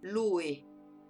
Lui.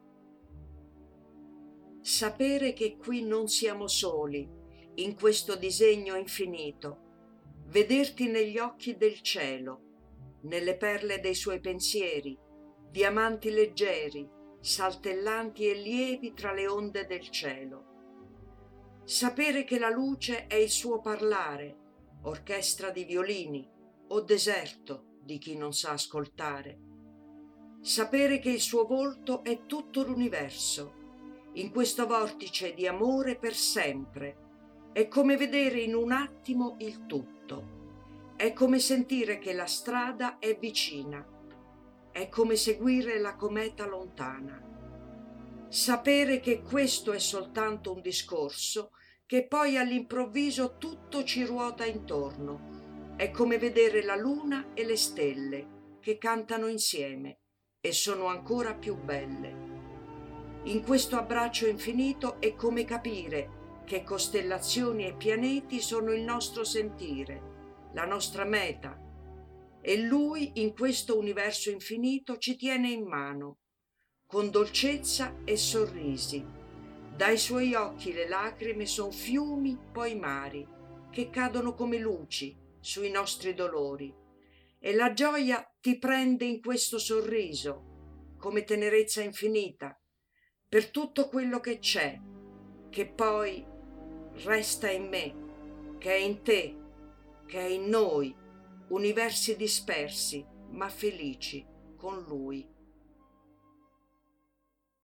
Sapere che qui non siamo soli, in questo disegno infinito, vederti negli occhi del cielo, nelle perle dei suoi pensieri, diamanti leggeri, saltellanti e lievi tra le onde del cielo. Sapere che la luce è il suo parlare, orchestra di violini o deserto di chi non sa ascoltare. Sapere che il suo volto è tutto l'universo, in questo vortice di amore per sempre. È come vedere in un attimo il tutto. È come sentire che la strada è vicina. È come seguire la cometa lontana. Sapere che questo è soltanto un discorso, che poi all'improvviso tutto ci ruota intorno. È come vedere la luna e le stelle che cantano insieme e sono ancora più belle. In questo abbraccio infinito è come capire che costellazioni e pianeti sono il nostro sentire, la nostra meta, e Lui in questo universo infinito ci tiene in mano, con dolcezza e sorrisi. Dai suoi occhi le lacrime son fiumi, poi mari, che cadono come luci sui nostri dolori. E la gioia ti prende in questo sorriso, come tenerezza infinita, per tutto quello che c'è, che poi resta in me, che è in te, che è in noi, universi dispersi ma felici con Lui.